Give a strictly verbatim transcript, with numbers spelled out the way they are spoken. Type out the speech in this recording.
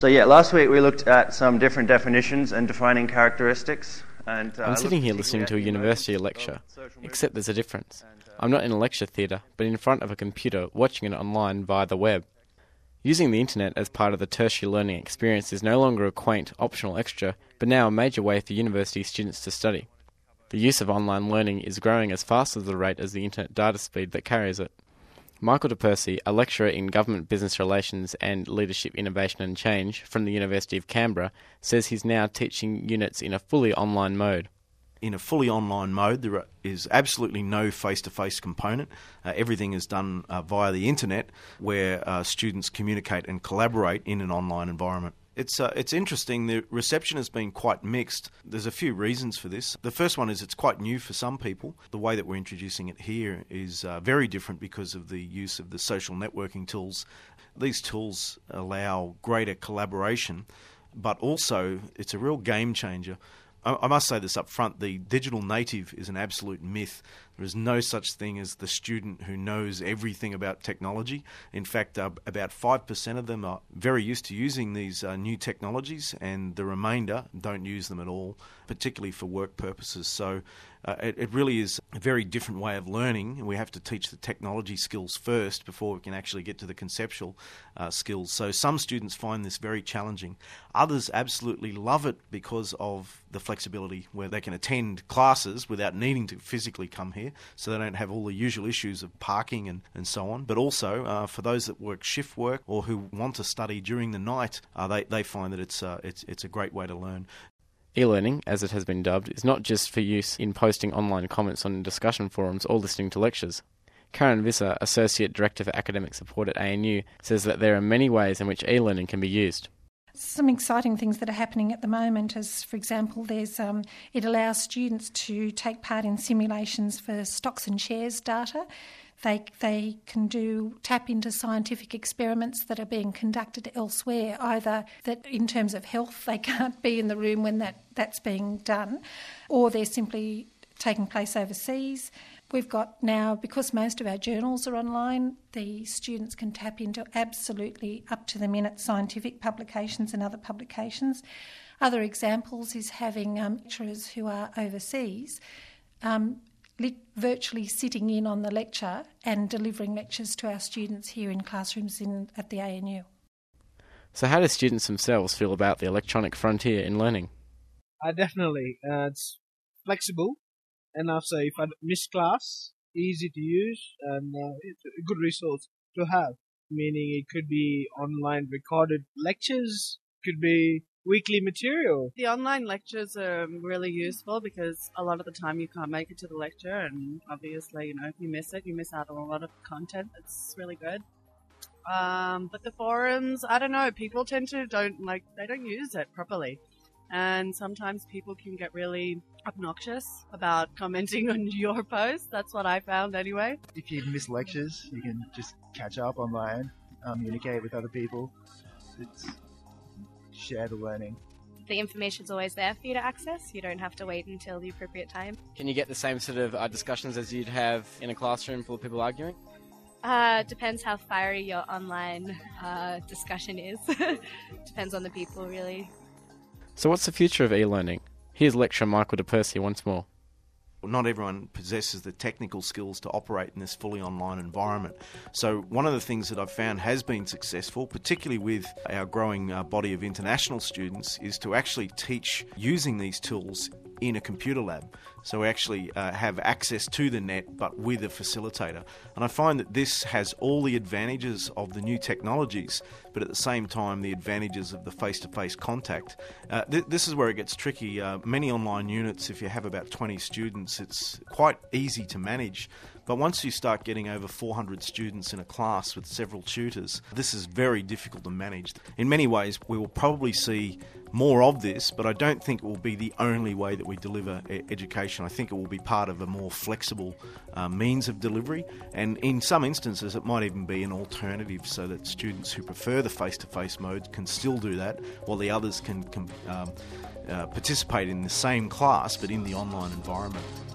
So yeah, last week we looked at some different definitions and defining characteristics. And, uh, I'm sitting here listening to a university lecture, except there's a difference. I'm not in a lecture theatre, but in front of a computer watching it online via the web. Using the internet as part of the tertiary learning experience is no longer a quaint, optional extra, but now a major way for university students to study. The use of online learning is growing as fast as the rate as the internet data speed that carries it. Michael De Percy, a lecturer in Government Business Relations and Leadership Innovation and Change from the University of Canberra, says he's now teaching units in a fully online mode. In a fully online mode, there is absolutely no face-to-face component. Uh, everything is done uh, via the internet, where uh, students communicate and collaborate in an online environment. It's uh, it's interesting. The reception has been quite mixed. There's a few reasons for this. The first one is it's quite new for some people. The way that we're introducing it here is uh, very different because of the use of the social networking tools. These tools allow greater collaboration, but also it's a real game changer. I must say this up front, the digital native is an absolute myth. There is no such thing as the student who knows everything about technology. In fact, uh, about five percent of them are very used to using these uh, new technologies, and the remainder don't use them at all, particularly for work purposes. So uh, it, it really is a very different way of learning, and we have to teach the technology skills first before we can actually get to the conceptual uh, skills. So some students find this very challenging. Others absolutely love it because of the flexibility where they can attend classes without needing to physically come here, so they don't have all the usual issues of parking and, and so on. But also, uh, for those that work shift work or who want to study during the night, uh, they, they find that it's, uh, it's, it's a great way to learn. E-learning, as it has been dubbed, is not just for use in posting online comments on discussion forums or listening to lectures. Karen Visser, Associate Director for Academic Support at A N U, says that there are many ways in which e-learning can be used. Some exciting things that are happening at the moment is, for example, there's um, it allows students to take part in simulations for stocks and shares data. They they can do tap into scientific experiments that are being conducted elsewhere, either that in terms of health they can't be in the room when that, that's being done, or they're simply taking place overseas. We've got now, because most of our journals are online, the students can tap into absolutely up-to-the-minute scientific publications and other publications. Other examples is having um, lecturers who are overseas um, lit- virtually sitting in on the lecture and delivering lectures to our students here in classrooms in, at the A N U. So how do students themselves feel about the electronic frontier in learning? Uh, definitely. Uh, it's flexible. And also, if I miss class, easy to use and uh, it's a good resource to have. Meaning it could be online recorded lectures, could be weekly material. The online lectures are really useful because a lot of the time you can't make it to the lecture, and obviously, you know, if you miss it, you miss out on a lot of content that's really good. Um, but the forums, I don't know, people tend to don't like, they don't use it properly. And sometimes people can get really obnoxious about commenting on your post. That's what I found anyway. If you miss lectures, you can just catch up online, um, communicate with other people. It's share the learning. The information's always there for you to access. You don't have to wait until the appropriate time. Can you get the same sort of uh, discussions as you'd have in a classroom full of people arguing? Uh, depends how fiery your online uh, discussion is. Depends on the people, really. So what's the future of e-learning? Here's lecturer Michael De Percy once more. Not everyone possesses the technical skills to operate in this fully online environment. So one of the things that I've found has been successful, particularly with our growing uh, body of international students, is to actually teach using these tools in a computer lab. So we actually uh, have access to the net, but with a facilitator. And I find that this has all the advantages of the new technologies, but at the same time the advantages of the face-to-face contact. Uh, th- this is where it gets tricky. Uh, many online units, if you have about twenty students, it's quite easy to manage. But once you start getting over four hundred students in a class with several tutors, this is very difficult to manage. In many ways, we will probably see more of this, but I don't think it will be the only way that we deliver e- education. I think it will be part of a more flexible uh, means of delivery, and in some instances it might even be an alternative so that students who prefer the face-to-face mode can still do that, while the others can, can um, uh, participate in the same class but in the online environment.